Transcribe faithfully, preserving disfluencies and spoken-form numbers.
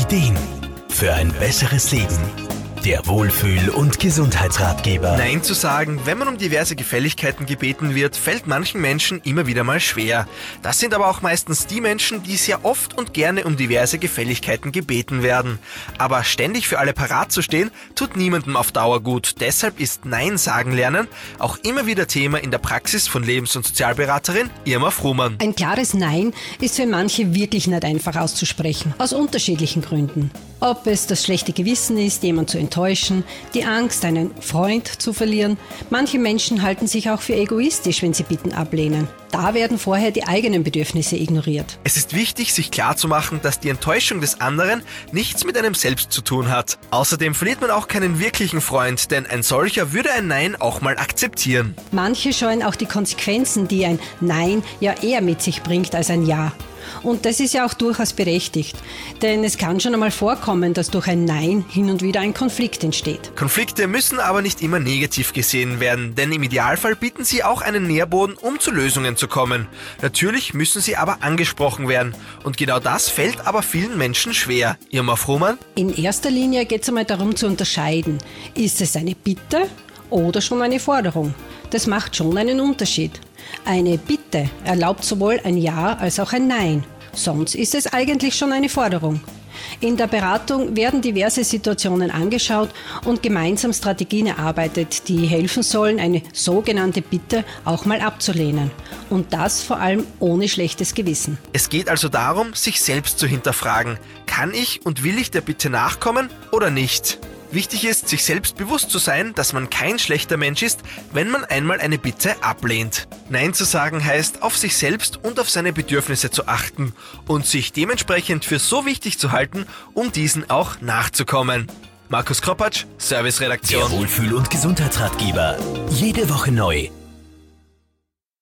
Ideen für ein besseres Leben. Der Wohlfühl- und Gesundheitsratgeber. Nein zu sagen, wenn man um diverse Gefälligkeiten gebeten wird, fällt manchen Menschen immer wieder mal schwer. Das sind aber auch meistens die Menschen, die sehr oft und gerne um diverse Gefälligkeiten gebeten werden. Aber ständig für alle parat zu stehen, tut niemandem auf Dauer gut. Deshalb ist Nein sagen lernen auch immer wieder Thema in der Praxis von Lebens- und Sozialberaterin Irma Frumann. Ein klares Nein ist für manche wirklich nicht einfach auszusprechen, aus unterschiedlichen Gründen. Ob es das schlechte Gewissen ist, jemanden zu enttäuschen, die Angst, einen Freund zu verlieren. Manche Menschen halten sich auch für egoistisch, wenn sie Bitten ablehnen. Da werden vorher die eigenen Bedürfnisse ignoriert. Es ist wichtig, sich klarzumachen, dass die Enttäuschung des anderen nichts mit einem selbst zu tun hat. Außerdem verliert man auch keinen wirklichen Freund, denn ein solcher würde ein Nein auch mal akzeptieren. Manche scheuen auch die Konsequenzen, die ein Nein ja eher mit sich bringt als ein Ja. Und das ist ja auch durchaus berechtigt, denn es kann schon einmal vorkommen, dass durch ein Nein hin und wieder ein Konflikt entsteht. Konflikte müssen aber nicht immer negativ gesehen werden, denn im Idealfall bieten sie auch einen Nährboden, um zu Lösungen zu kommen. Natürlich müssen sie aber angesprochen werden und genau das fällt aber vielen Menschen schwer. Irma Frumann? In erster Linie geht es einmal darum zu unterscheiden, ist es eine Bitte oder schon eine Forderung? Das macht schon einen Unterschied. Eine Bitte erlaubt sowohl ein Ja als auch ein Nein. Sonst ist es eigentlich schon eine Forderung. In der Beratung werden diverse Situationen angeschaut und gemeinsam Strategien erarbeitet, die helfen sollen, eine sogenannte Bitte auch mal abzulehnen. Und das vor allem ohne schlechtes Gewissen. Es geht also darum, sich selbst zu hinterfragen. Kann ich und will ich der Bitte nachkommen oder nicht? Wichtig ist, sich selbst bewusst zu sein, dass man kein schlechter Mensch ist, wenn man einmal eine Bitte ablehnt. Nein zu sagen heißt, auf sich selbst und auf seine Bedürfnisse zu achten und sich dementsprechend für so wichtig zu halten, um diesen auch nachzukommen. Markus Kropatsch, Serviceredaktion. Der Wohlfühl- und Gesundheitsratgeber. Jede Woche neu.